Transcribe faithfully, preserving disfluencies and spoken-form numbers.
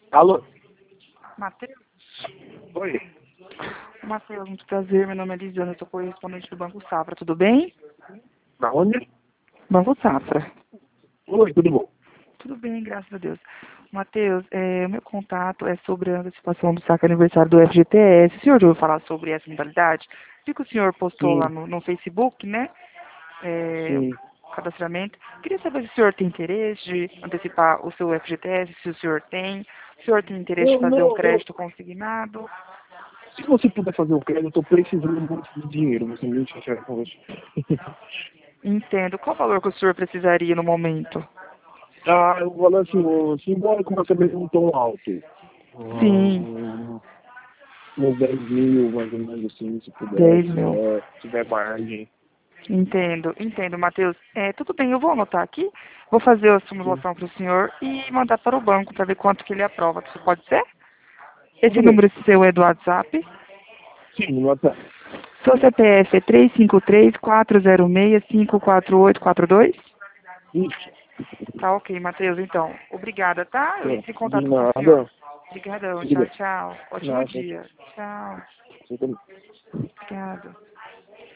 Alô? Matheus? Oi. Matheus, muito prazer. Meu nome é Lisiana, eu sou correspondente do Banco Safra. Tudo bem? Da onde? Banco Safra. Oi, tudo bom? Tudo bem, graças a Deus. Matheus, é, o meu contato é sobre a antecipação do saque aniversário do F G T S. O senhor já ouviu falar sobre essa modalidade? Vi que o senhor postou lá Sim, no, no Facebook, né? É, sim. o cadastramento. Queria saber se o senhor tem interesse de antecipar o seu F G T S, se o senhor tem. Se o senhor tem interesse de Eu fazer um não, eu, crédito consignado. se você puder fazer um crédito, eu tô precisando muito de dinheiro, vou ser muito sincero com você. Entendo. Qual o valor que o senhor precisaria no momento? Ah, eu vou falar assim, ô, simbora com você mesmo um tom alto. Sim, Hum, uns dez mil, mais ou menos assim, se puder, dez se mil. tiver, se tiver margem. Entendo, entendo, Matheus. É, tudo bem, eu vou anotar aqui, vou fazer a Sim. simulação para o senhor e mandar para o banco para ver quanto que ele aprova. Isso pode ser? Esse Tudo bem. número seu é do WhatsApp. Sim, no WhatsApp. Seu C P F é três cinco três, quatro zero seis, cinco quatro oito quatro dois? Isso. Tá ok, Matheus, então. Obrigada, tá? Eu É, entro em de contato com o senhor. nada. Obrigadão, Tudo tchau, bem. tchau. Ótimo Nada. dia. Tchau. Você também. Obrigada.